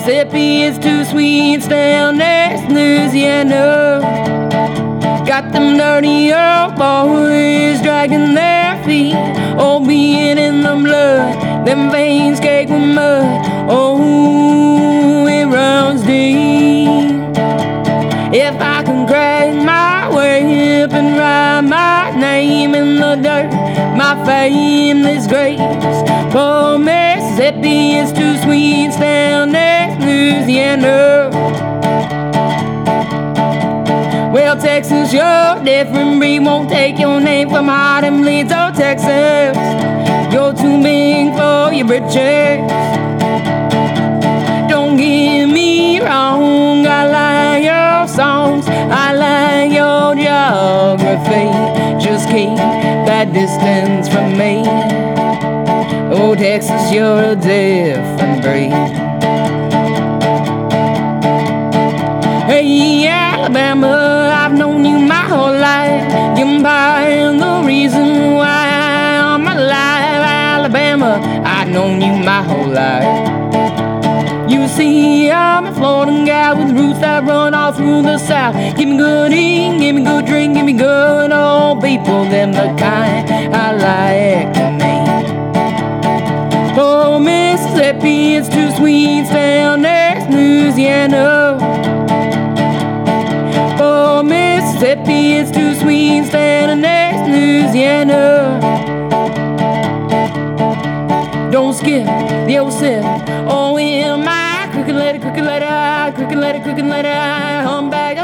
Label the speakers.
Speaker 1: Mississippi is too sweet, down there's Louisiana. Got them dirty old boys dragging their feet, oh, being in the blood, them veins caked with mud. Oh, it runs deep. If I can crack my whip and write my name in the dirt, my fameless grace. Oh, Mississippi is too sweet, down there's Louisiana. Well, Texas, you're different breed, won't take your name from Harlem, Leeds, or Texas. You're too big for your britches. Don't get me wrong, I like your songs, I like your geography. Just keep that distance from me. Oh, Texas, you're a different breed. Hey, Alabama, I've known you my whole life. You're part the reason why I'm alive. Alabama, I've known you my whole life. You see, I'm a Florida guy with roots that run all through the South. Give me good eating, give me good drink, give me good old people, them the kind I like to meet. Oh, Mississippi, it's too sweet, down there's Louisiana. Oh, Mississippi, it's too sweet, down there's Louisiana. Don't skip the old sip. Oh, in my crooked letter, crooked letter, crooked letter, crooked letter, humpback.